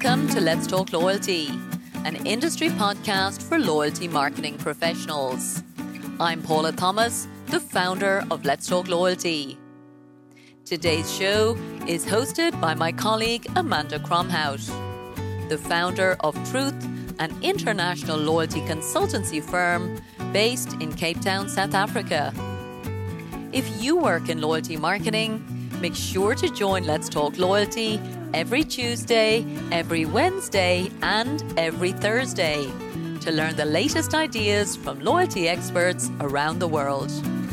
Welcome to Let's Talk Loyalty, an industry podcast for loyalty marketing professionals. I'm Paula Thomas, the founder of Let's Talk Loyalty. Today's show is hosted by my colleague Amanda Cromhout, the founder of Truth, an international loyalty consultancy firm based in Cape Town, South Africa. If you work in loyalty marketing, make sure to join Let's Talk Loyalty every Tuesday, every Wednesday, and every Thursday to learn the latest ideas from loyalty experts around the world.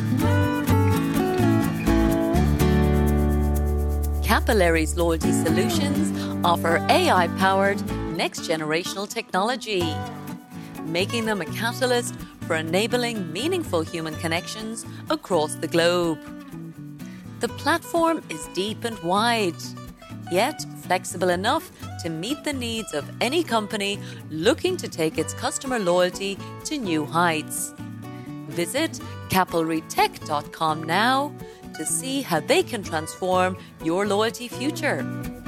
Capillary's Loyalty Solutions offer AI-powered next-generational technology, making them a catalyst for enabling meaningful human connections across the globe. The platform is deep and wide, yet flexible enough to meet the needs of any company looking to take its customer loyalty to new heights. Visit capillarytech.com now to see how they can transform your loyalty future.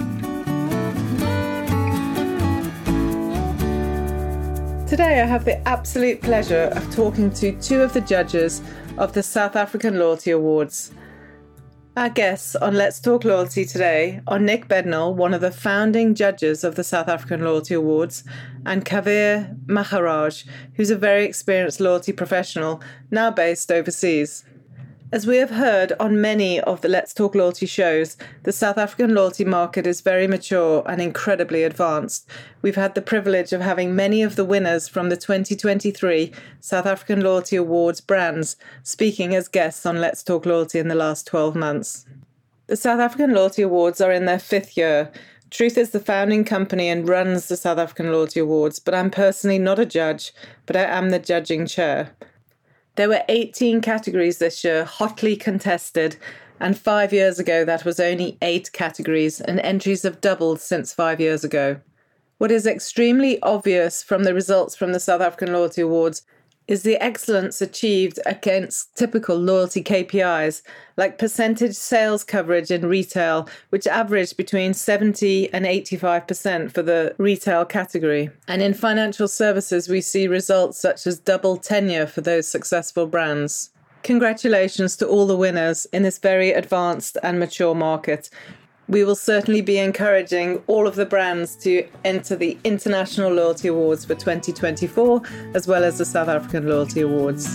Today I have the absolute pleasure of talking to two of the judges of the South African Loyalty Awards. Our guests on Let's Talk Loyalty today are Nick Bednall, one of the founding judges of the South African Loyalty Awards, and Kavir Maharaj, who's a very experienced loyalty professional, now based overseas. As we have heard on many of the Let's Talk Loyalty shows, the South African loyalty market is very mature and incredibly advanced. We've had the privilege of having many of the winners from the 2023 South African Loyalty Awards brands speaking as guests on Let's Talk Loyalty in the last 12 months. The South African Loyalty Awards are in their 5th year. Truth is the founding company and runs the South African Loyalty Awards, but I'm personally not a judge, but I am the judging chair. There were 18 categories this year, hotly contested, and 5 years ago that was only 8 categories, and entries have doubled since 5 years ago. What is extremely obvious from the results from the South African Loyalty Awards is the excellence achieved against typical loyalty KPIs, like percentage sales coverage in retail, which averaged between 70 and 85% for the retail category. And in financial services, we see results such as double tenure for those successful brands. Congratulations to all the winners in this very advanced and mature market. We will certainly be encouraging all of the brands to enter the International Loyalty Awards for 2024, as well as the South African Loyalty Awards.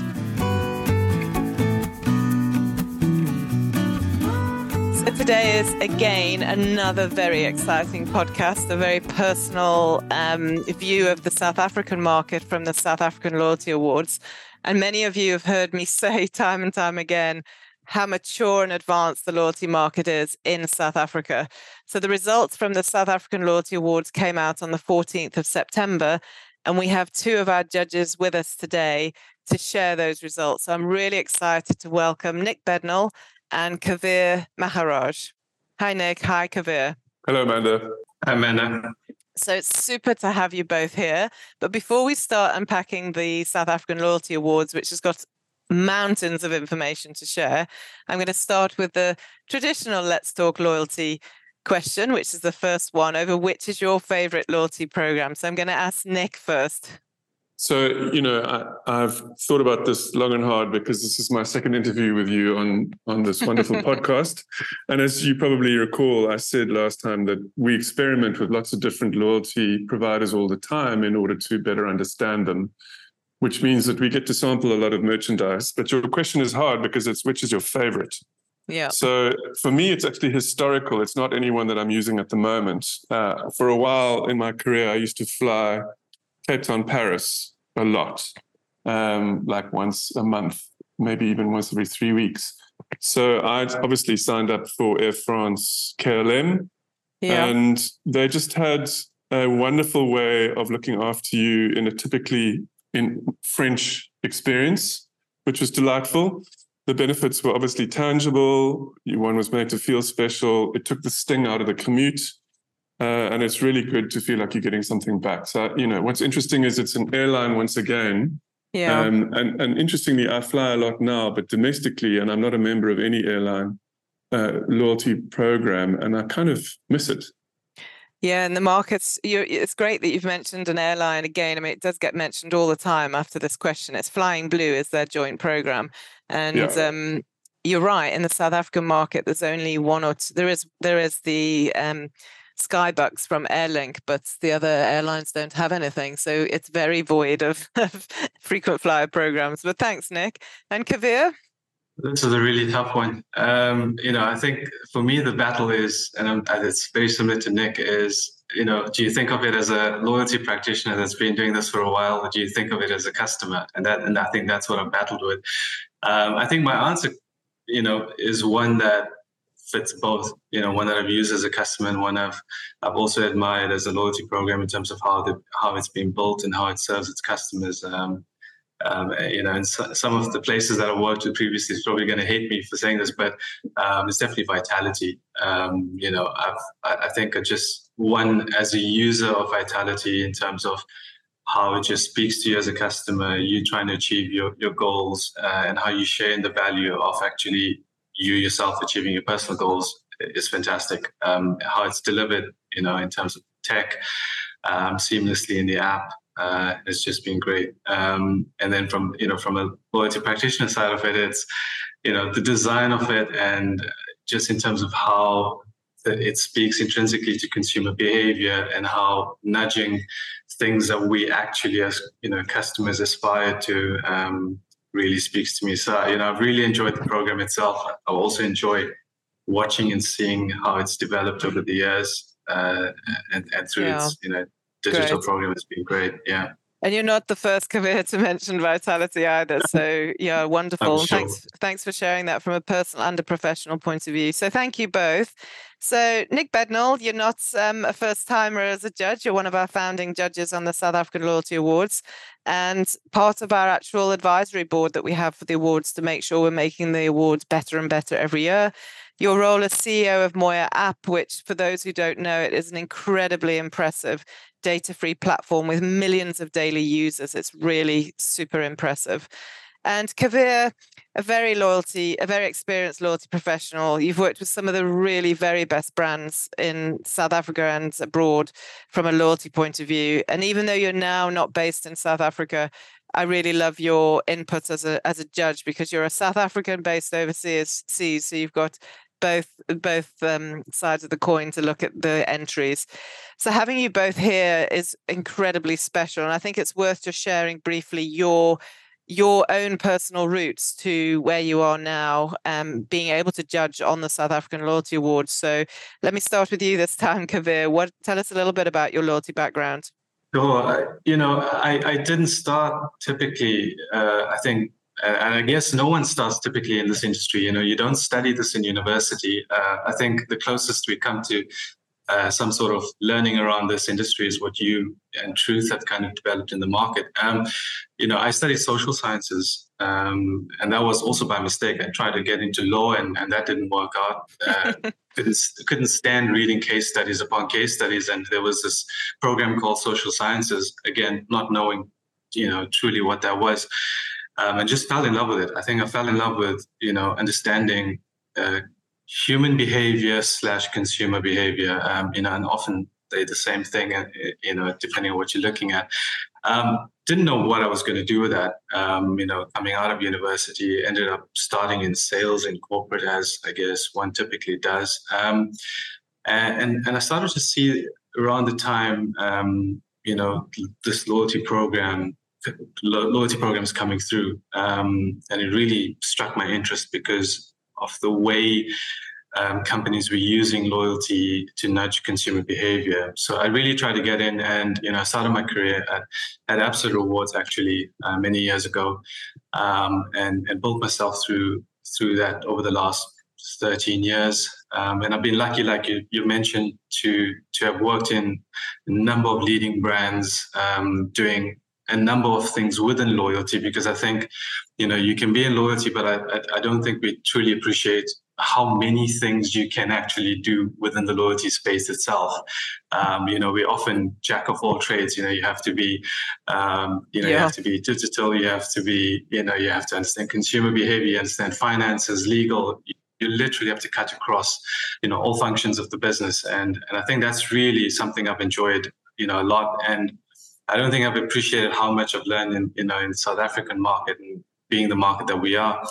So today is, again, another very exciting podcast, a very personal view of the South African market from the South African Loyalty Awards. And many of you have heard me say time and time again how mature and advanced the loyalty market is in South Africa. So the results from the South African Loyalty Awards came out on the 14th of September, and we have two of our judges with us today to share those results. So I'm really excited to welcome Nick Bednall and Kavir Maharaj. Hi, Nick. Hi, Kavir. Hello, Amanda. Hi, Amanda. So it's super to have you both here. But before we start unpacking the South African Loyalty Awards, which has got mountains of information to share, I'm going to start with the traditional Let's Talk Loyalty question, which is the first one, over which is your favorite loyalty program. So I'm going to ask Nick first. So, I've thought about this long and hard because this is my second interview with you on this wonderful podcast. And as you probably recall, I said last time that we experiment with lots of different loyalty providers all the time in order to better understand them, which means that we get to sample a lot of merchandise. But your question is hard because it's which is your favorite? Yeah. So for me, it's actually historical. It's not anyone that I'm using at the moment. For a while in my career, I used to fly Cape Town, Paris a lot, like once a month, maybe even once every 3 weeks. So I'd obviously signed up for Air France KLM, and they just had a wonderful way of looking after you in a typically in French experience, which was delightful. The benefits were obviously tangible. One was made to feel special. It took the sting out of the commute. And it's really good to feel like you're getting something back. So, what's interesting is it's an airline once again. Yeah. And interestingly, I fly a lot now, but domestically, and I'm not a member of any airline loyalty program, and I kind of miss it. Yeah, and the markets, it's great that you've mentioned an airline again. I mean, it does get mentioned all the time after this question. It's Flying Blue is their joint program. And you're right, in the South African market, there's only one or two. There is the Skybucks from Airlink, but the other airlines don't have anything. So it's very void of frequent flyer programs. But thanks, Nick. And Kavir? This is a really tough one. I think for me, the battle is, and it's very similar to Nick, is, do you think of it as a loyalty practitioner that's been doing this for a while, or do you think of it as a customer? And I think that's what I've battled with. I think my answer, is one that fits both, one that I've used as a customer and one I've also admired as a loyalty program in terms of how it's been built and how it serves its customers. And some of the places that I worked with previously is probably going to hate me for saying this, but it's definitely Vitality. I think as a user of Vitality in terms of how it just speaks to you as a customer, you trying to achieve your goals, and how you share in the value of actually you yourself achieving your personal goals is fantastic. How it's delivered, in terms of tech, seamlessly in the app. It's just been great. And then from a loyalty practitioner side of it, it's, the design of it, and just in terms of how it speaks intrinsically to consumer behavior and how nudging things that we actually as, customers aspire to, really speaks to me. So, I've really enjoyed the program itself. I also enjoy watching and seeing how it's developed over the years, and through its, digital program. Has been great. Yeah. And you're not the first Kavir to mention Vitality either. So yeah, wonderful. Sure. Thanks for sharing that from a personal and a professional point of view. So thank you both. So Nick Bednall, you're not a first timer as a judge. You're one of our founding judges on the South African Loyalty Awards, and part of our actual advisory board that we have for the awards to make sure we're making the awards better and better every year. Your role as CEO of Moya App, which for those who don't know, it is an incredibly impressive data-free platform with millions of daily users. It's really super impressive. And Kavir, a very experienced loyalty professional. You've worked with some of the really very best brands in South Africa and abroad from a loyalty point of view. And even though you're now not based in South Africa, I really love your input as a judge, because you're a South African based overseas, so you've got both sides of the coin to look at the entries. So having you both here is incredibly special, and I think it's worth just sharing briefly your own personal routes to where you are now, being able to judge on the South African Loyalty Awards. So let me start with you this time, Kavir. Tell us a little bit about your loyalty background. Sure. I didn't start typically, I think, and I guess no one starts typically in this industry. You don't study this in university. I think the closest we come to some sort of learning around this industry is what you and Truth have kind of developed in the market. I studied social sciences, and that was also by mistake. I tried to get into law, and that didn't work out. Couldn't stand reading case studies upon case studies, and there was this program called social sciences, again not knowing truly what that was, and just fell in love with it. I think I fell in love with understanding human behavior / consumer behavior, and often they're the same thing, depending on what you're looking at. Didn't know what I was going to do with that. Coming out of university, ended up starting in sales in corporate, as I guess one typically does. And I started to see around the time, this loyalty programs coming through, and it really struck my interest because of the way companies were using loyalty to nudge consumer behavior. So I really tried to get in, and I started my career at Absolute Rewards actually many years ago, and built myself through that over the last 13 years. And I've been lucky, like you mentioned, to have worked in a number of leading brands, doing a number of things within loyalty, because I think, you can be in loyalty, but I don't think we truly appreciate how many things you can actually do within the loyalty space itself. We often jack of all trades. You have to be, you have to be digital. You have to be, you have to understand consumer behavior, you understand finances, legal. you literally have to cut across, all functions of the business. And I think that's really something I've enjoyed, a lot. And I don't think I've appreciated how much I've learned in the South African market, and being the market that we are,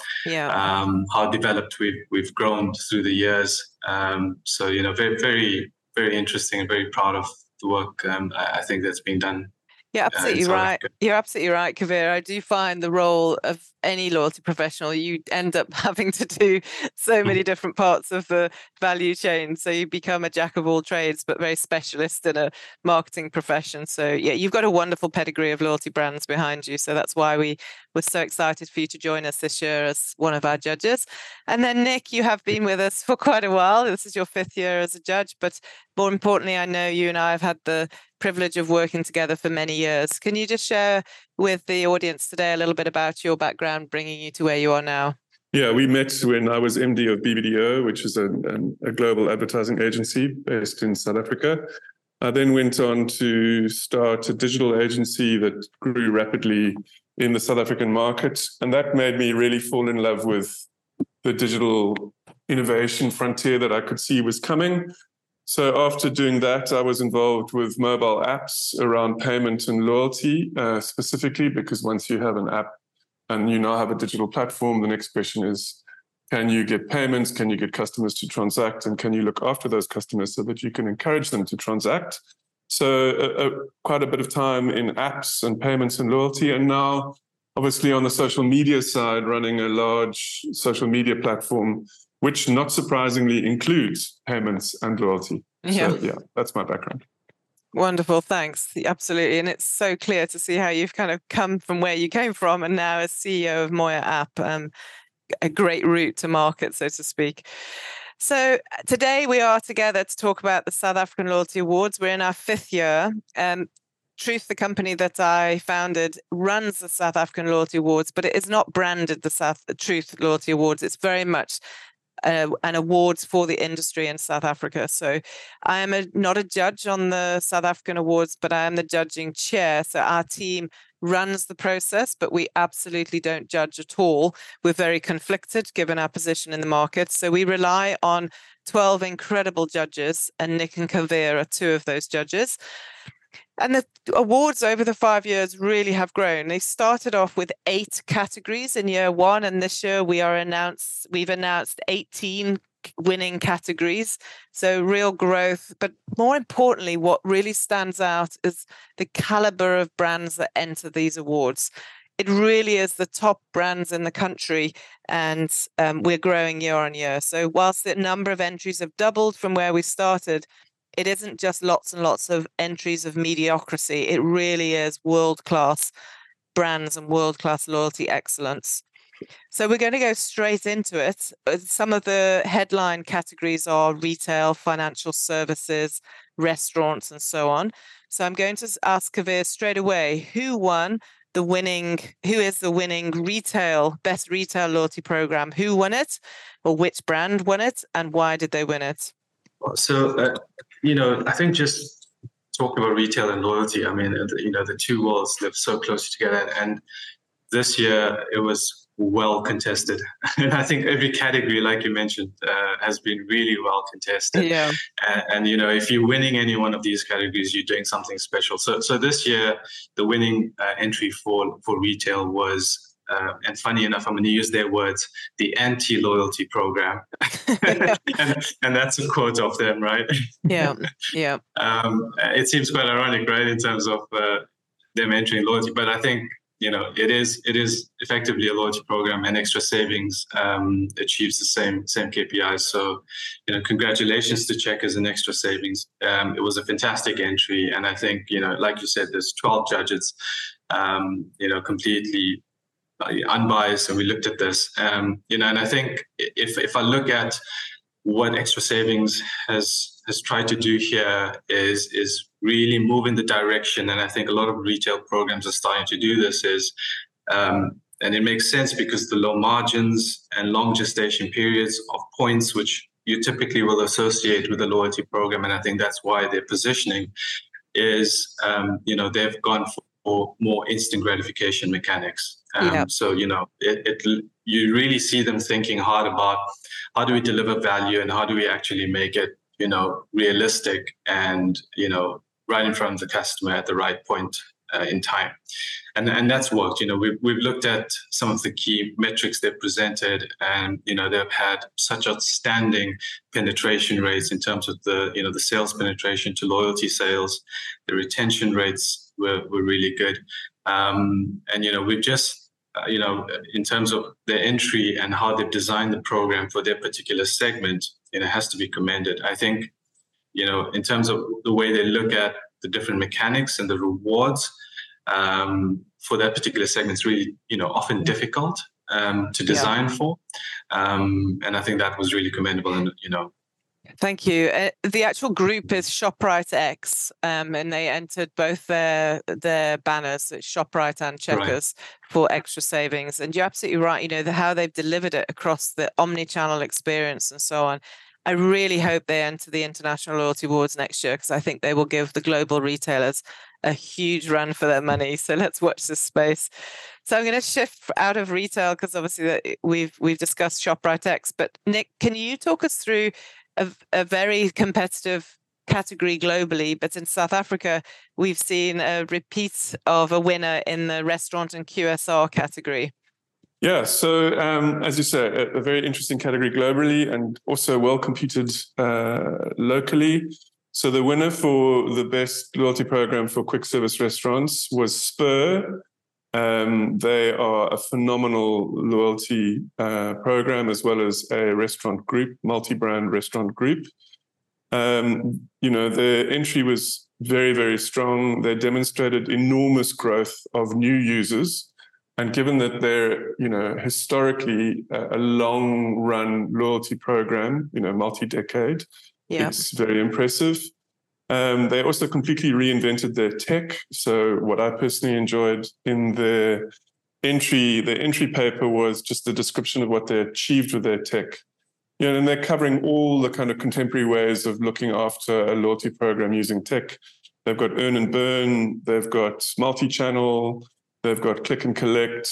how developed we've grown through the years. So, very, very, very interesting, and very proud of the work I think that's been done. You're absolutely right. You're absolutely right, Kavir. I do find the role of any loyalty professional, you end up having to do so many different parts of the value chain. So you become a jack of all trades, but very specialist in a marketing profession. So yeah, you've got a wonderful pedigree of loyalty brands behind you. So that's why we were so excited for you to join us this year as one of our judges. And then Nick, you have been with us for quite a while. This is your 5th year as a judge, but more importantly, I know you and I have had the privilege of working together for many years. Can you just share with the audience today a little bit about your background bringing you to where you are now? Yeah, we met when I was MD of BBDO, which is a global advertising agency based in South Africa. I then went on to start a digital agency that grew rapidly in the South African market. And that made me really fall in love with the digital innovation frontier that I could see was coming. So after doing that, I was involved with mobile apps around payment and loyalty, specifically because once you have an app and you now have a digital platform, the next question is, can you get payments? Can you get customers to transact? And can you look after those customers so that you can encourage them to transact? So quite a bit of time in apps and payments and loyalty. And now, obviously, on the social media side, running a large social media platform, which not surprisingly includes payments and loyalty. Yeah. So, yeah, that's my background. Wonderful, thanks. Absolutely. And it's so clear to see how you've kind of come from where you came from and now as CEO of Moya App, a great route to market, so to speak. So today we are together to talk about the South African Loyalty Awards. We're in our 5th year. Truth, the company that I founded, runs the South African Loyalty Awards, but it is not branded the Truth Loyalty Awards. It's very much an awards for the industry in South Africa. So I am not a judge on the South African Awards, but I am the judging chair. So our team runs the process, but we absolutely don't judge at all. We're very conflicted given our position in the market. So we rely on 12 incredible judges, and Nick and Kavir are 2 of those judges. And the awards over the 5 years really have grown. They started off with 8 categories in year 1, and this year we've announced 18 winning categories. So real growth. But more importantly, what really stands out is the caliber of brands that enter these awards. It really is the top brands in the country, and we're growing year on year. So whilst the number of entries have doubled from where we started, it isn't just lots and lots of entries of mediocrity. It really is world-class brands and world-class loyalty excellence. So we're going to go straight into it. Some of the headline categories are retail, financial services, restaurants, and so on. So I'm going to ask Kavir straight away, who is the winning best retail loyalty program? Who won it, or which brand won it, and why did they win it? So, I think just talking about retail and loyalty, I mean, the 2 worlds live so close together. And this year it was well contested. And I think every category, like you mentioned, has been really well contested. Yeah. And if you're winning any one of these categories, you're doing something special. So this year, the winning entry for retail was, and funny enough, I'm going to use their words, the anti-loyalty program. and that's a quote of them, right? Yeah. It seems quite ironic, right, in terms of them entering loyalty. But I think, it is effectively a loyalty program, and Extra Savings achieves the same KPIs. So, congratulations to Checkers and Extra Savings. It was a fantastic entry. And I think, like you said, there's 12 judges, completely unbiased, and we looked at this, and I think if I look at what Extra Savings has tried to do here is really move in the direction, and I think a lot of retail programs are starting to do this, and it makes sense because the low margins and long gestation periods of points, which you typically will associate with a loyalty program, and I think that's why their positioning is, they've gone for more instant gratification mechanics. So, it you really see them thinking hard about how do we deliver value and how do we actually make it, realistic and, right in front of the customer at the right point in time. And that's worked. We've looked at some of the key metrics they've presented, and, they've had such outstanding penetration rates in terms of the sales penetration to loyalty sales. The retention rates were really good. And, we've just, in terms of their entry and how they've designed the program for their particular segment, has to be commended. I think, in terms of the way they look at the different mechanics and the rewards for that particular segment, it's really, often difficult to design for. And I think that was really commendable. And, Thank you. The actual group is ShopRite X, and they entered both their banners, ShopRite and Checkers, for extra savings. And you're absolutely right. How they've delivered it across the omni-channel experience and so on. I really hope they enter the International Loyalty Awards next year, because I think they will give the global retailers a huge run for their money. So let's watch this space. So I'm going to shift out of retail, because obviously we've discussed ShopRite X. But Nick, can you talk us through a very competitive category globally, but in South Africa, we've seen a repeat of a winner in the restaurant and QSR category? Yeah, so as you say, a very interesting category globally and also well competed locally. So the winner for the best loyalty program for quick service restaurants was Spur. They are a phenomenal loyalty program, as well as a restaurant group, multi-brand restaurant group. Their entry was very, very strong. They demonstrated enormous growth of new users. And given that they're, historically a long-run loyalty program, multi-decade, it's very impressive. They also completely reinvented their tech. So what I personally enjoyed in the entry paper was just the description of what they achieved with their tech. And they're covering all the kind of contemporary ways of looking after a loyalty program using tech. They've got earn and burn, they've got multi-channel, they've got click and collect,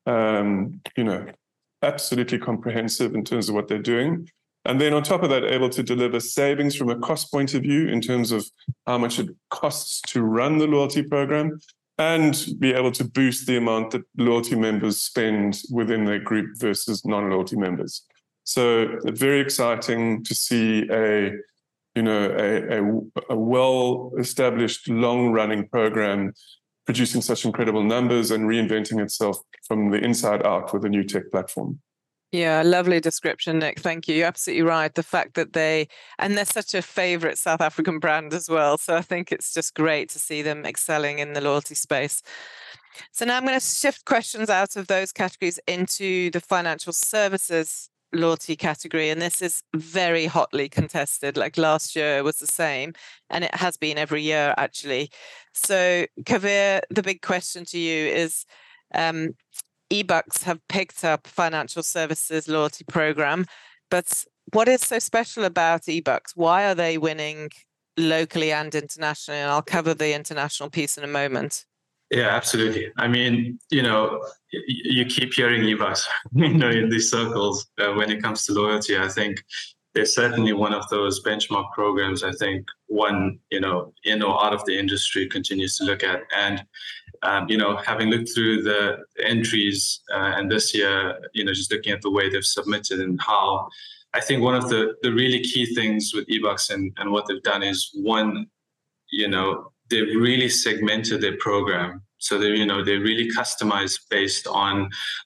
absolutely comprehensive in terms of what they're doing. And then on top of that, able to deliver savings from a cost point of view in terms of how much it costs to run the loyalty program, and be able to boost the amount that loyalty members spend within their group versus non-loyalty members. So very exciting to see a well-established, long-running program producing such incredible numbers and reinventing itself from the inside out with a new tech platform. Yeah, lovely description, Nick. Thank you. You're absolutely right. The fact that they're such a favorite South African brand as well. So I think it's just great to see them excelling in the loyalty space. So now I'm going to shift questions out of those categories into the financial services loyalty category. And this is very hotly contested. Like last year was the same, and it has been every year, actually. So Kavir, the big question to you is, eBucks have picked up financial services loyalty program, but what is so special about eBucks? Why are they winning locally and internationally? And I'll cover the international piece in a moment. Yeah, absolutely. I mean, you keep hearing eBucks, in these circles when it comes to loyalty. I think they're certainly one of those benchmark programs. I think one, in or out of the industry continues to look at. And having looked through the entries and this year, just looking at the way they've submitted and how, I think one of the really key things with eBucks and what they've done is, one, they've really segmented their program. So they really customized based on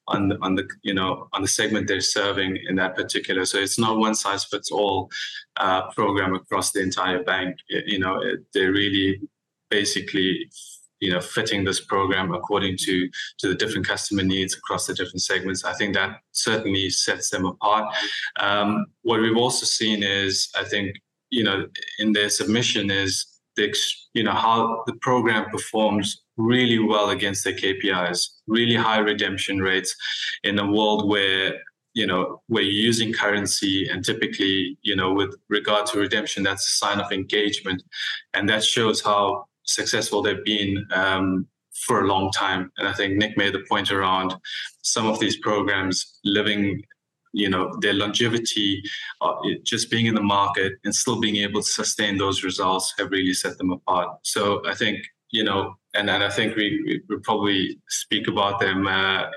the segment they're serving in that particular. So it's not one size fits all program across the entire bank. They're really basically fitting this program according to the different customer needs across the different segments. I think that certainly sets them apart. What we've also seen is, I think, in their submission is how the program performs really well against their KPIs, really high redemption rates in a world where you're using currency, and typically, with regard to redemption, that's a sign of engagement. And that shows how successful they've been for a long time. And I think Nick made the point around some of these programs living, their longevity, just being in the market and still being able to sustain those results have really set them apart. So I think, and I think we probably speak about them,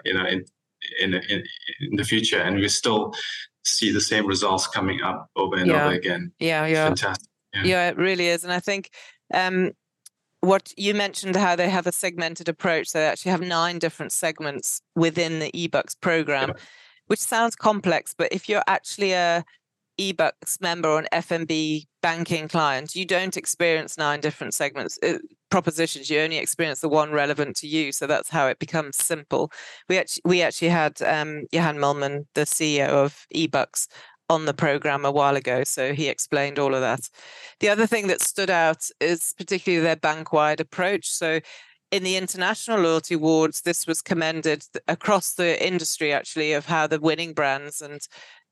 in the future, and we still see the same results coming up over and over again. Yeah. Fantastic. Yeah, it really is. And I think what you mentioned, how they have a segmented approach. They actually have 9 different segments within the eBucks program, which sounds complex, but if you're actually a eBucks member or an FNB banking client, you don't experience 9 different segments, propositions. You only experience the one relevant to you. So that's how it becomes simple. We actually had Johan Millman, the CEO of eBucks, on the program a while ago, so he explained all of that. The other thing that stood out is particularly their bank-wide approach. So in the International Loyalty Awards, this was commended across the industry, actually, of how the winning brands, and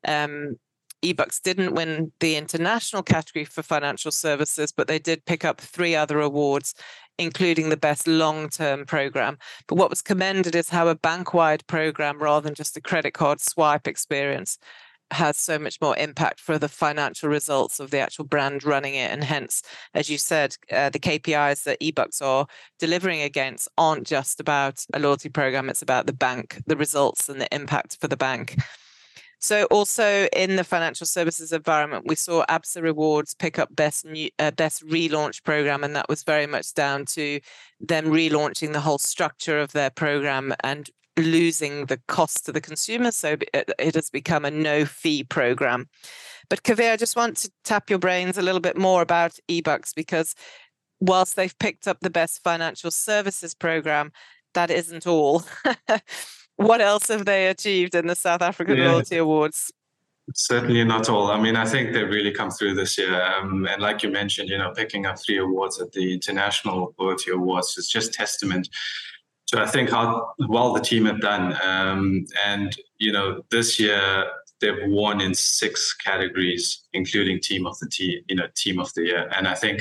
eBucks didn't win the international category for financial services, but they did pick up 3 other awards, including the best long-term program. But what was commended is how a bank-wide program, rather than just a credit card swipe experience, has so much more impact for the financial results of the actual brand running it. And hence, as you said, the KPIs that eBucks are delivering against aren't just about a loyalty program, it's about the bank, the results and the impact for the bank. So also in the financial services environment, we saw ABSA Rewards pick up best relaunch program, and that was very much down to them relaunching the whole structure of their program and losing the cost to the consumer. So it has become a no-fee program. But Kaveh, I just want to tap your brains a little bit more about eBucks, because whilst they've picked up the best financial services program, that isn't all. What else have they achieved in the South African Loyalty Awards? Certainly not all. I mean, I think they've really come through this year. And like you mentioned, picking up 3 awards at the International Loyalty Awards is just testament to, I think, how well the team have done. And this year they've won in 6 categories, including team of the year. And I think,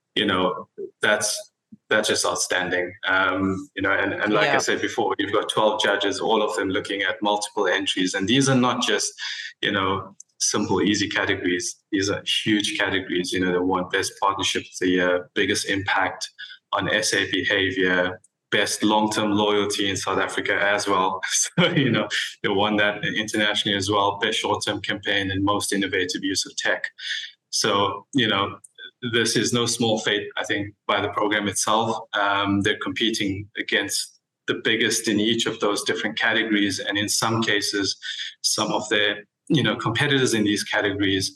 that's just outstanding. And like I said before, you've got 12 judges, all of them looking at multiple entries. And these are not just, simple, easy categories. These are huge categories. They won best partnership of the year, biggest impact on SA behavior, best long-term loyalty in South Africa as well. So, they won that internationally as well, best short-term campaign and most innovative use of tech. So, this is no small feat, I think, by the program itself. They're competing against the biggest in each of those different categories. And in some cases, some of their, competitors in these categories,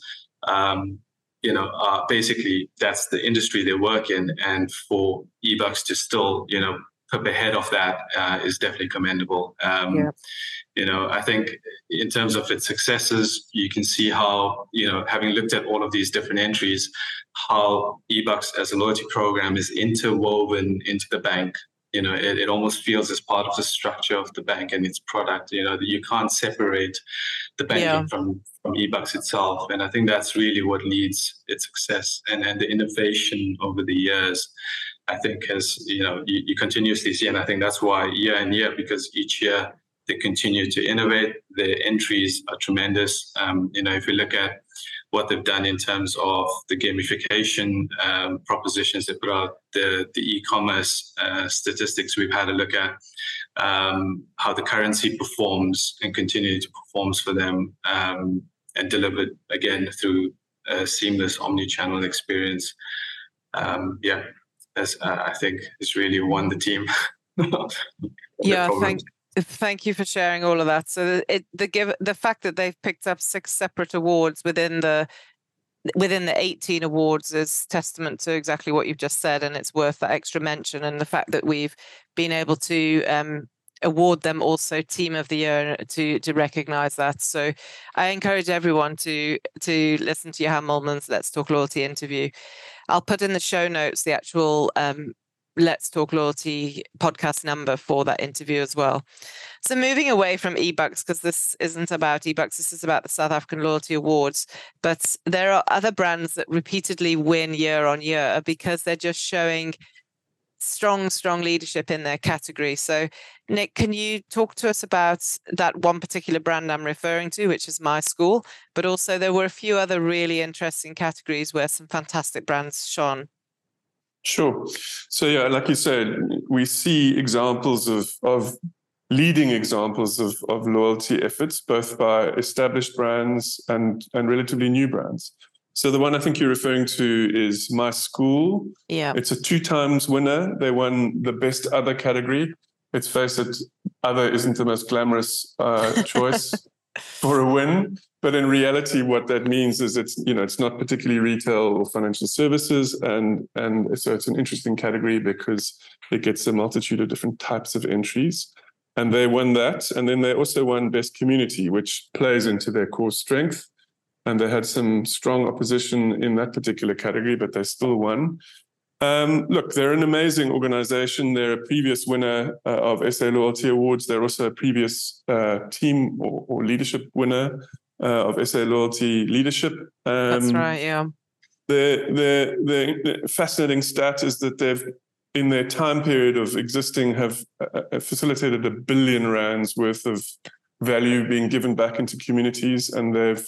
basically that's the industry they work in. And for eBucks to still, put ahead of that is definitely commendable. I think in terms of its successes, you can see how, having looked at all of these different entries, how eBucks as a loyalty program is interwoven into the bank. It almost feels as part of the structure of the bank and its product. You can't separate the banking from eBucks itself. And I think that's really what leads its success and the innovation over the years. I think has, you continuously see, and I think that's why year and year, because each year they continue to innovate. Their entries are tremendous. If you look at what they've done in terms of the gamification propositions they put out, the e-commerce statistics we've had a look at, how the currency performs and continue to performs for them, and delivered again through a seamless omni-channel experience. I think it's really won the team. Thank you for sharing all of that. So the fact that they've picked up 6 separate awards within the 18 awards is testament to exactly what you've just said, and it's worth that extra mention. And the fact that we've been able to award them also Team of the Year to recognise that. So I encourage everyone to listen to Johan Millman's Let's Talk Loyalty interview. I'll put in the show notes the actual Let's Talk Loyalty podcast number for that interview as well. So moving away from eBucks, because this isn't about eBucks, this is about the South African Loyalty Awards, but there are other brands that repeatedly win year on year because they're just showing strong leadership in their category. So Nick, can you talk to us about that one particular brand I'm referring to, which is My School, but also there were a few other really interesting categories where some fantastic brands shone. Sure. So yeah, like you said, we see examples of leading examples of loyalty efforts, both by established brands and relatively new brands. So the one I think you're referring to is My School. Yeah. It's a 2 times winner. They won the best other category. Let's face it, other isn't the most glamorous choice for a win. But in reality, what that means is it's not particularly retail or financial services. And so it's an interesting category because it gets a multitude of different types of entries. And they won that. And then they also won Best Community, which plays into their core strength. And they had some strong opposition in that particular category, but they still won. Look, they're an amazing organization. They're a previous winner of SA Loyalty Awards. They're also a previous team or leadership winner of SA Loyalty Leadership. That's right, yeah. The fascinating stat is that they've, in their time period of existing, have facilitated R1 billion worth of value being given back into communities, and they've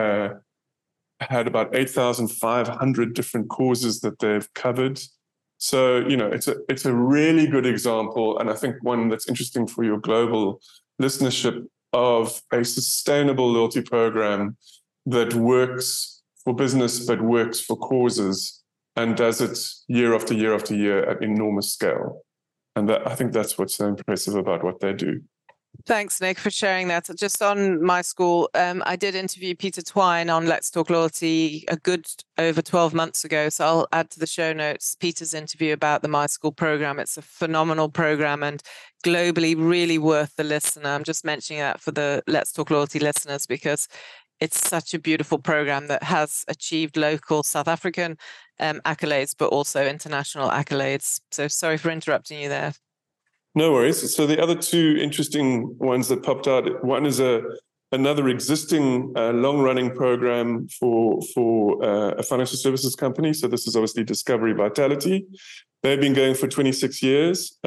had about 8,500 different causes that they've covered. So, it's a really good example, and I think one that's interesting for your global listenership, of a sustainable loyalty program that works for business but works for causes and does it year after year after year at enormous scale. And I think that's what's so impressive about what they do. Thanks, Nick, for sharing that. Just on My School, I did interview Peter Twine on Let's Talk Loyalty a good over 12 months ago. So I'll add to the show notes Peter's interview about the My School program. It's a phenomenal program and globally really worth the listen. I'm just mentioning that for the Let's Talk Loyalty listeners because it's such a beautiful program that has achieved local South African accolades, but also international accolades. So sorry for interrupting you there. No worries. So the other 2 interesting ones that popped out, one is another existing long-running program for a financial services company. So this is obviously Discovery Vitality. They've been going for 26 years.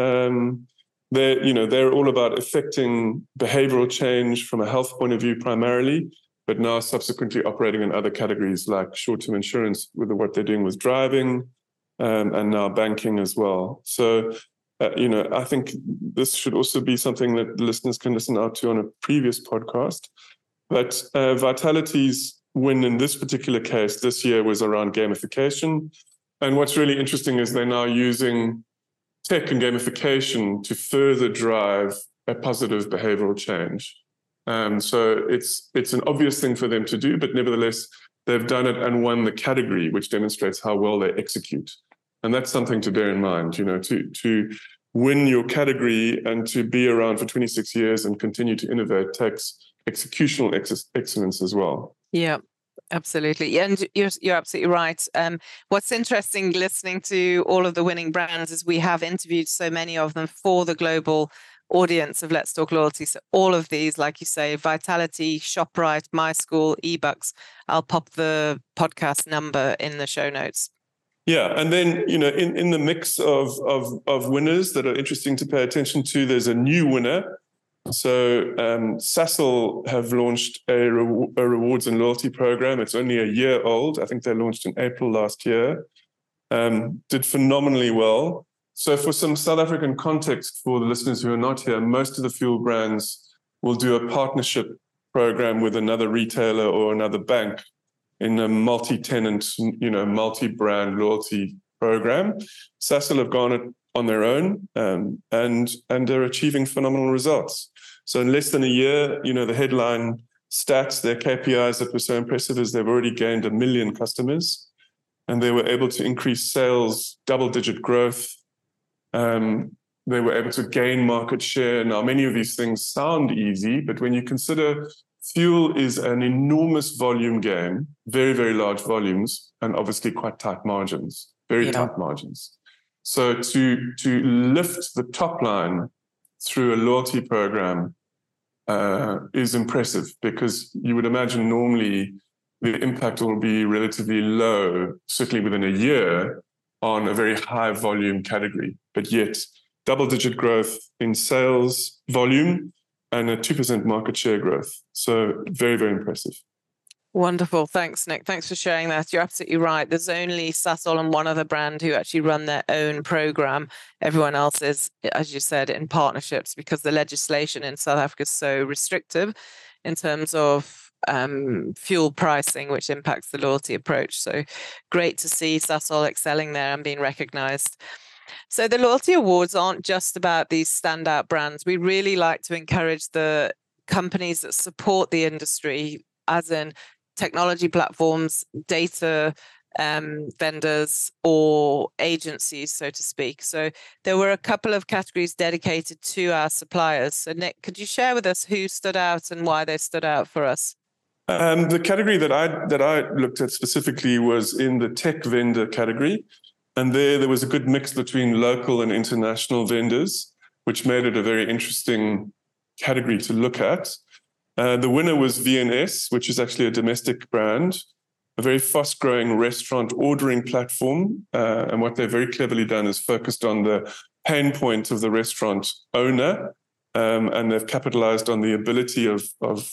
They're all about affecting behavioral change from a health point of view primarily, but now subsequently operating in other categories like short-term insurance with what they're doing with driving, and now banking as well. So I think this should also be something that listeners can listen out to on a previous podcast. But Vitality's win in this particular case this year was around gamification. And what's really interesting is they're now using tech and gamification to further drive a positive behavioral change. So it's an obvious thing for them to do, but nevertheless, they've done it and won the category, which demonstrates how well they execute. And that's something to bear in mind, to win your category and to be around for 26 years and continue to innovate takes executional excellence as well. Yeah, absolutely. And you're absolutely right. What's interesting listening to all of the winning brands is we have interviewed so many of them for the global audience of Let's Talk Loyalty. So all of these, like you say, Vitality, ShopRite, My School, eBucks, I'll pop the podcast number in the show notes. Yeah, and then in the mix of winners that are interesting to pay attention to, there's a new winner. So Sasol have launched a rewards and loyalty program. It's only a year old. I think they launched in April last year. Did phenomenally well. So for some South African context for the listeners who are not here, most of the fuel brands will do a partnership program with another retailer or another bank in a multi-tenant, multi-brand loyalty program. Sasol have gone it on their own, and they're achieving phenomenal results. So in less than a year, the headline stats, their KPIs that were so impressive is they've already gained 1 million customers, and they were able to increase sales, double-digit growth. They were able to gain market share. Now, many of these things sound easy, but when you consider fuel is an enormous volume game, very, very large volumes, and obviously quite tight margins, tight margins. So to lift the top line through a loyalty program is impressive, because you would imagine normally the impact will be relatively low, certainly within a year, on a very high volume category, but yet double-digit growth in sales volume and a 2% market share growth. So very, very impressive. Wonderful. Thanks, Nick. Thanks for sharing that. You're absolutely right. There's only Sasol and one other brand who actually run their own program. Everyone else is, as you said, in partnerships because the legislation in South Africa is so restrictive in terms of fuel pricing, which impacts the loyalty approach. So great to see Sasol excelling there and being recognized. So the loyalty awards aren't just about these standout brands. We really like to encourage the companies that support the industry, as in technology platforms, data vendors, or agencies, so to speak. So there were a couple of categories dedicated to our suppliers. So Nick, could you share with us who stood out and why they stood out for us? The category that I looked at specifically was in the tech vendor category. And there was a good mix between local and international vendors, which made it a very interesting category to look at. The winner was VNS, which is actually a domestic brand, a very fast-growing restaurant ordering platform. And what they've very cleverly done is focused on the pain point of the restaurant owner. And they've capitalized on the ability of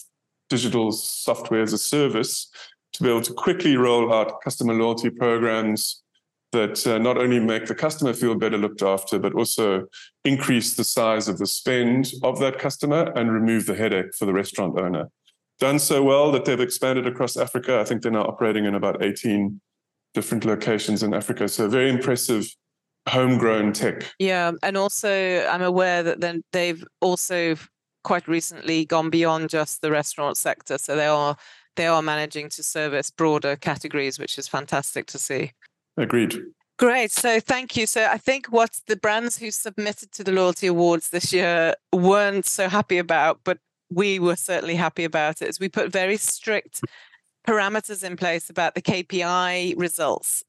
digital software as a service to be able to quickly roll out customer loyalty programs that not only make the customer feel better looked after, but also increase the size of the spend of that customer and remove the headache for the restaurant owner. Done so well that they've expanded across Africa. I think they're now operating in about 18 different locations in Africa. So very impressive homegrown tech. Yeah, and also I'm aware that then they've also quite recently gone beyond just the restaurant sector. So they are managing to service broader categories, which is fantastic to see. Agreed. Great. So thank you. So I think what the brands who submitted to the Loyalty Awards this year weren't so happy about, but we were certainly happy about it, is we put very strict parameters in place about the KPI results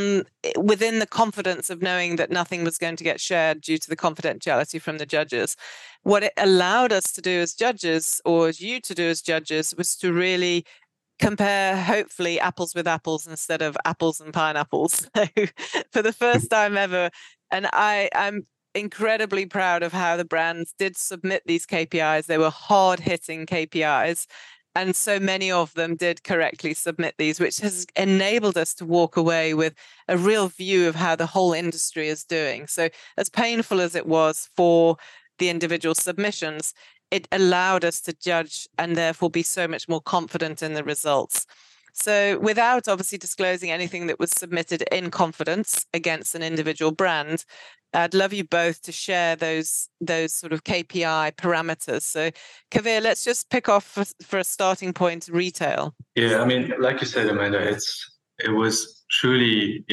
within the confidence of knowing that nothing was going to get shared due to the confidentiality from the judges. What it allowed us to do as judges, or as you to do as judges, was to really compare, hopefully, apples with apples instead of apples and pineapples. So for the first time ever, and I'm incredibly proud of how the brands did submit these KPIs. They were hard-hitting KPIs, and so many of them did correctly submit these, which has enabled us to walk away with a real view of how the whole industry is doing. So as painful as it was for the individual submissions, it allowed us to judge and therefore be so much more confident in the results. So without obviously disclosing anything that was submitted in confidence against an individual brand, I'd love you both to share those sort of KPI parameters. So Kavir, let's just pick off for a starting point retail. Yeah, I mean, like you said, Amanda, it was truly,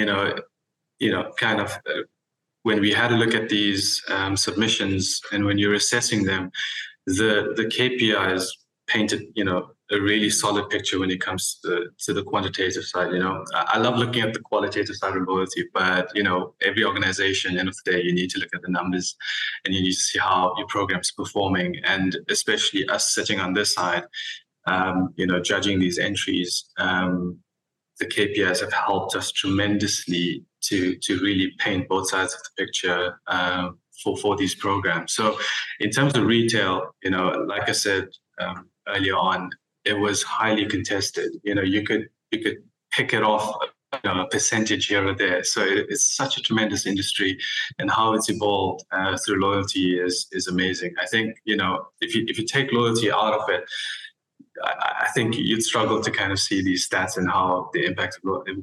kind of when we had a look at these submissions and when you're assessing them, the KPIs painted, a really solid picture when it comes to the quantitative side. I love looking at the qualitative side of loyalty, but every organization, end of the day, you need to look at the numbers and you need to see how your program's performing. And especially us sitting on this side, judging these entries, the KPIs have helped us tremendously to really paint both sides of the picture for these programs. So in terms of retail, like I said earlier on, it was highly contested. You could pick it off a percentage here or there. So it's such a tremendous industry, and how it's evolved through loyalty is amazing. I think if you take loyalty out of it, I think you'd struggle to kind of see these stats and how the impact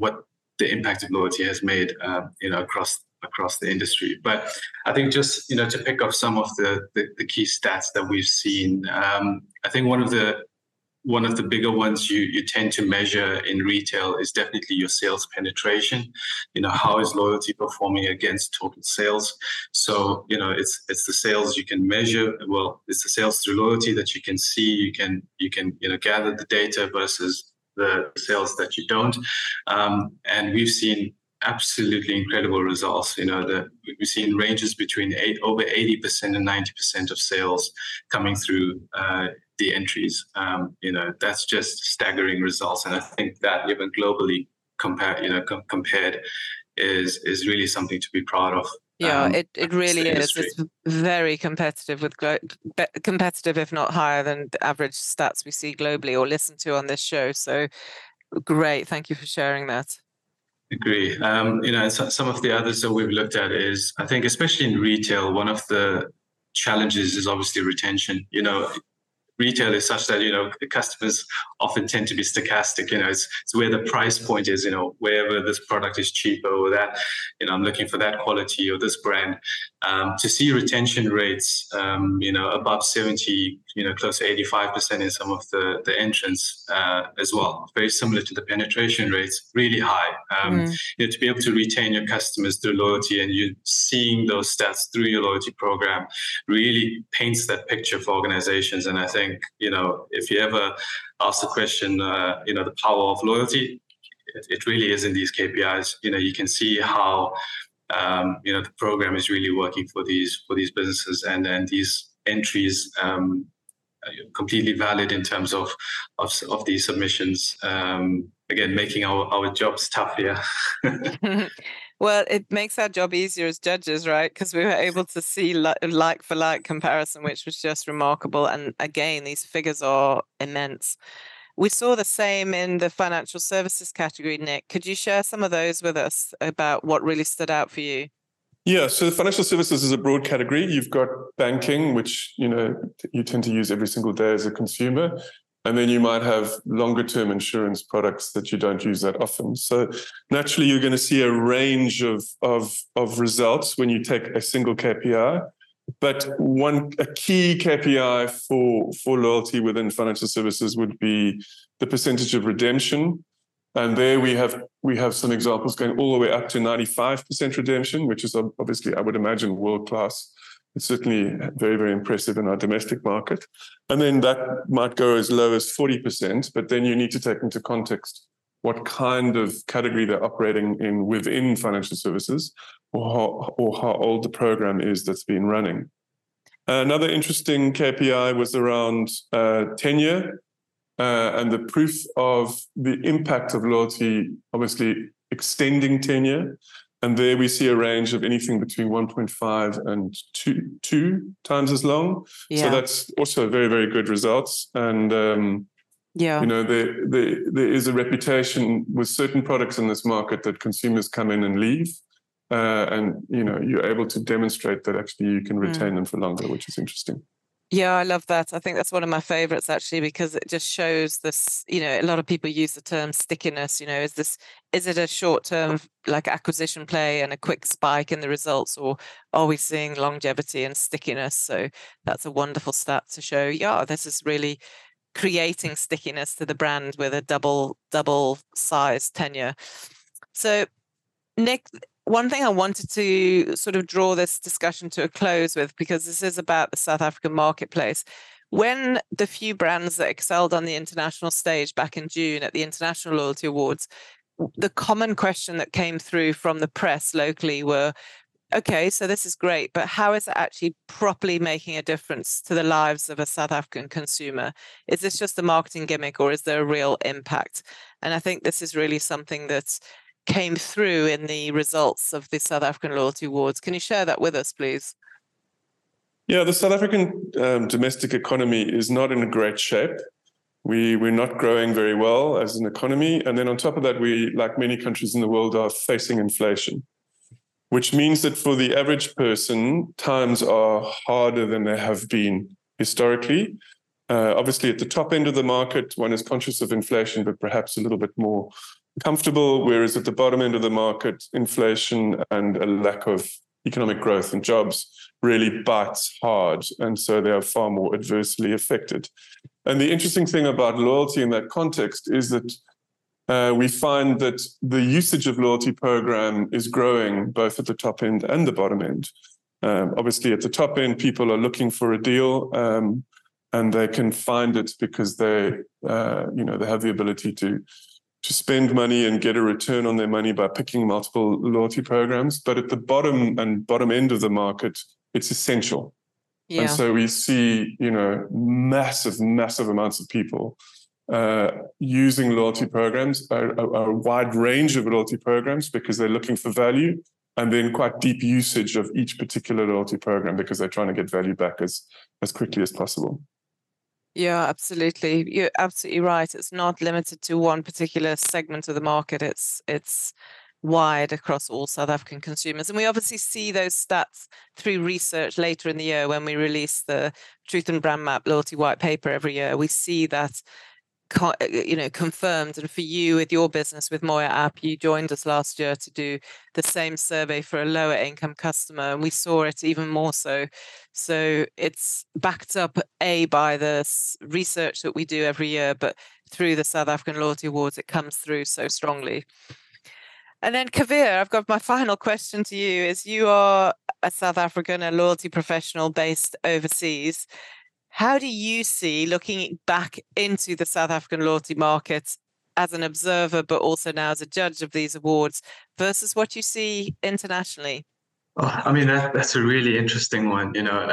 of loyalty has made across the industry. But I think just to pick up some of the key stats that we've seen, I think one of the bigger ones you tend to measure in retail is definitely your sales penetration. How is loyalty performing against total sales? So it's the sales you can measure. Well, it's the sales through loyalty that you can see. You can gather the data versus the sales that you don't. And we've seen absolutely incredible results. We've seen ranges between over 80% and 90% of sales coming through the entries. That's just staggering results, and I think that even globally compared is really something to be proud of. Yeah, it really is. It's very competitive competitive, if not higher than the average stats we see globally or listen to on this show. So great. Thank you for sharing that. Agree. Some of the others that we've looked at is, I think, especially in retail, one of the challenges is obviously retention. Retail is such that, the customers often tend to be stochastic. It's where the price point is, wherever this product is cheaper or that, I'm looking for that quality or this brand. To see retention rates, above 70, close to 85% in some of the entrants as well. Very similar to the penetration rates, really high. To be able to retain your customers through loyalty, and you seeing those stats through your loyalty program really paints that picture for organizations. And I think, if you ever ask the question, the power of loyalty, it really is in these KPIs. You can see how, the program is really working for these businesses, and then these entries completely valid in terms of these submissions. Again, making our jobs tough here. Well, it makes our job easier as judges, right? Because we were able to see like for like comparison, which was just remarkable. And again, these figures are immense. We saw the same in the financial services category, Nick. Could you share some of those with us about what really stood out for you? Yeah, so the financial services is a broad category. You've got banking, which, you tend to use every single day as a consumer. And then you might have longer term insurance products that you don't use that often. So naturally, you're going to see a range of results when you take a single KPI. But a key KPI for loyalty within financial services would be the percentage of redemption. And there we have some examples going all the way up to 95% redemption, which is obviously, I would imagine, world-class. It's certainly very, very impressive in our domestic market. And then that might go as low as 40%, but then you need to take into context what kind of category they're operating in within financial services, or how old the program is that's been running. Another interesting KPI was around tenure and the proof of the impact of loyalty, obviously extending tenure. And there we see a range of anything between 1.5 and 2 times as long. Yeah. So that's also very, very good results. And there is a reputation with certain products in this market that consumers come in and leave. And you're able to demonstrate that actually you can retain them for longer, which is interesting. Yeah, I love that. I think that's one of my favorites, actually, because it just shows this, a lot of people use the term stickiness. Is it a short-term like acquisition play and a quick spike in the results, or are we seeing longevity and stickiness? So that's a wonderful stat to show. Yeah, this is really creating stickiness to the brand with a double size tenure. So Nick, one thing I wanted to sort of draw this discussion to a close with, because this is about the South African marketplace. When the few brands that excelled on the international stage back in June at the International Loyalty Awards, the common question that came through from the press locally were, okay, so this is great, but how is it actually properly making a difference to the lives of a South African consumer? Is this just a marketing gimmick, or is there a real impact? And I think this is really something that's came through in the results of the South African Loyalty Awards. Can you share that with us, please? Yeah, the South African domestic economy is not in a great shape. We're not growing very well as an economy. And then on top of that, we, like many countries in the world, are facing inflation, which means that for the average person, times are harder than they have been historically. Obviously, at the top end of the market, one is conscious of inflation, but perhaps a little bit more comfortable, whereas at the bottom end of the market, inflation and a lack of economic growth and jobs really bites hard, and so they are far more adversely affected. And the interesting thing about loyalty in that context is that we find that the usage of loyalty program is growing both at the top end and the bottom end. Obviously, at the top end, people are looking for a deal, and they can find it because they have the ability to spend money and get a return on their money by picking multiple loyalty programs. But at the bottom end of the market, it's essential. Yeah. And so we see, massive amounts of people using loyalty programs, a wide range of loyalty programs, because they're looking for value, and then quite deep usage of each particular loyalty program because they're trying to get value back as quickly as possible. Yeah, absolutely. You're absolutely right. It's not limited to one particular segment of the market. It's wide across all South African consumers. And we obviously see those stats through research later in the year when we release the Truth and Brand Map Loyalty White Paper every year. We see that confirmed. And for you with your business with Moya app, you joined us last year to do the same survey for a lower income customer, and we saw it even more so. So it's backed up by the research that we do every year, but through the South African Loyalty Awards, it comes through so strongly. And then Kavir, I've got my final question to you. Is you are a South African, a loyalty professional based overseas. How do you see, looking back into the South African loyalty market as an observer, but also now as a judge of these awards, versus what you see internationally? Oh, I mean, that's a really interesting one.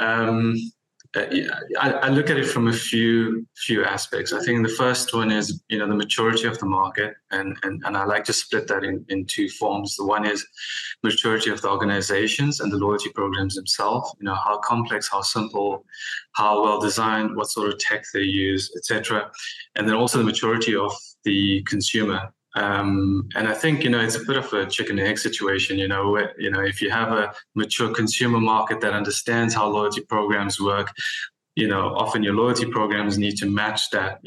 I look at it from a few aspects. I think the first one is, the maturity of the market, and I like to split that in two forms. The one is maturity of the organizations and the loyalty programs themselves. How complex, how simple, how well designed, what sort of tech they use, etc. And then also the maturity of the consumer. And I think, it's a bit of a chicken and egg situation, where, if you have a mature consumer market that understands how loyalty programs work, often your loyalty programs need to match that,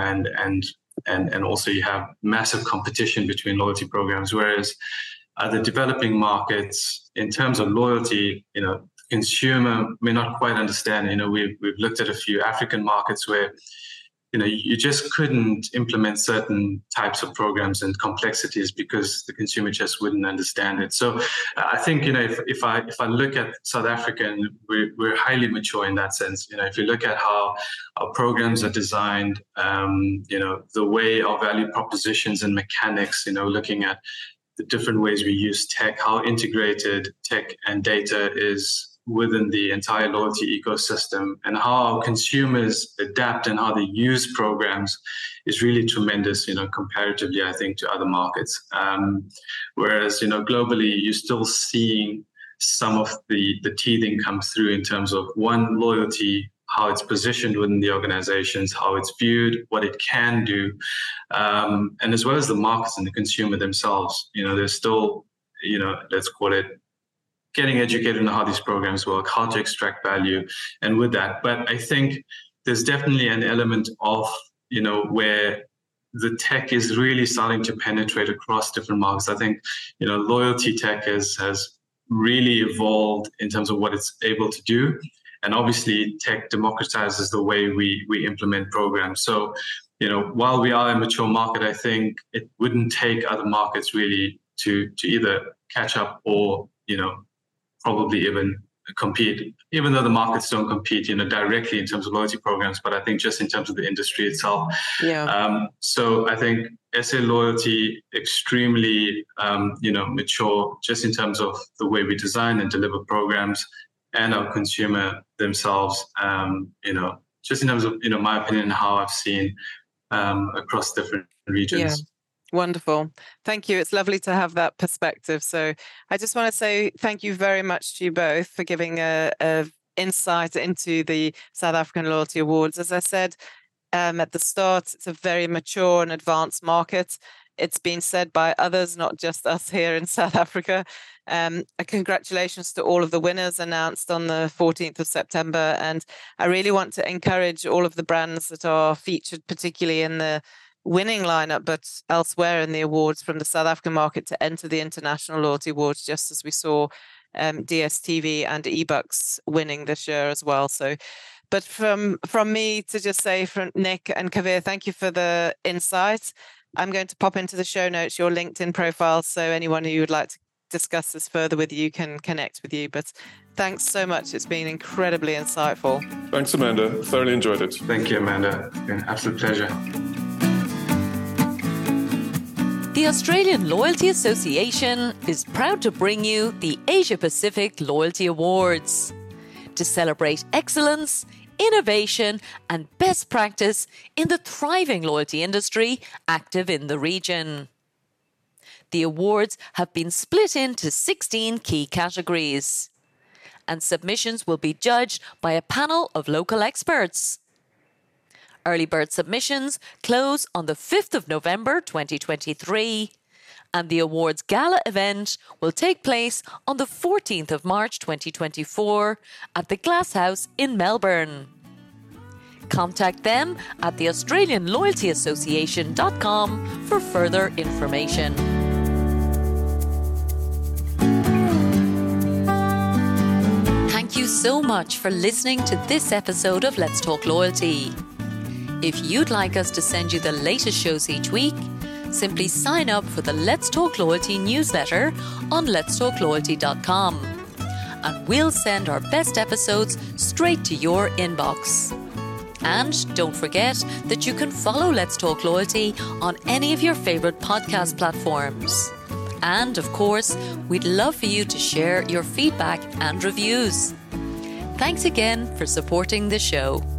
and also you have massive competition between loyalty programs. Whereas the developing markets, in terms of loyalty, consumer may not quite understand. We've looked at a few African markets where you just couldn't implement certain types of programs and complexities because the consumer just wouldn't understand it. So I think, if I look at South Africa, we're highly mature in that sense. If you look at how our programs are designed, the way our value propositions and mechanics, looking at the different ways we use tech, how integrated tech and data is within the entire loyalty ecosystem, and how our consumers adapt and how they use programs is really tremendous, comparatively, I think, to other markets. Whereas, globally, you're still seeing some of the teething come through in terms of, one, loyalty, how it's positioned within the organizations, how it's viewed, what it can do, and as well as the markets and the consumer themselves. There's still, let's call it, getting educated on how these programs work, how to extract value, and with that. But I think there's definitely an element of, where the tech is really starting to penetrate across different markets. I think, loyalty tech has really evolved in terms of what it's able to do. And obviously, tech democratizes the way we implement programs. So, while we are a mature market, I think it wouldn't take other markets really to either catch up or, probably even compete, even though the markets don't compete, directly in terms of loyalty programs, but I think just in terms of the industry itself. Yeah. So I think SA Loyalty extremely, mature just in terms of the way we design and deliver programs, and our consumer themselves, just in terms of, my opinion, how I've seen across different regions. Yeah. Wonderful. Thank you. It's lovely to have that perspective. So I just want to say thank you very much to you both for giving a insight into the South African Loyalty Awards. As I said at the start, it's a very mature and advanced market. It's been said by others, not just us here in South Africa. Congratulations to all of the winners announced on the 14th of September. And I really want to encourage all of the brands that are featured, particularly in the winning lineup, but elsewhere in the awards from the South African market, to enter the International Loyalty Awards, just as we saw DStv and eBucks winning this year as well. So, but from me to just say, from Nick and Kavir, thank you for the insight. I'm going to pop into the show notes your LinkedIn profile, so anyone who would like to discuss this further with you can connect with you. But thanks so much. It's been incredibly insightful. Thanks, Amanda. Thoroughly enjoyed it. Thank you, Amanda. It's been an absolute pleasure. The Australian Loyalty Association is proud to bring you the Asia Pacific Loyalty Awards. To celebrate excellence innovation, and best practice in the thriving loyalty industry active in the region. The awards have been split into 16 key categories, and submissions will be judged by a panel of local experts. Early bird submissions close on the 5th of November 2023, and the awards gala event will take place on the 14th of March 2024 at the Glass House in Melbourne. Contact them at the AustralianLoyaltyAssociation.com for further information. Thank you so much for listening to this episode of Let's Talk Loyalty. If you'd like us to send you the latest shows each week, simply sign up for the Let's Talk Loyalty newsletter on letstalkloyalty.com, and we'll send our best episodes straight to your inbox. And don't forget that you can follow Let's Talk Loyalty on any of your favourite podcast platforms. And of course, we'd love for you to share your feedback and reviews. Thanks again for supporting the show.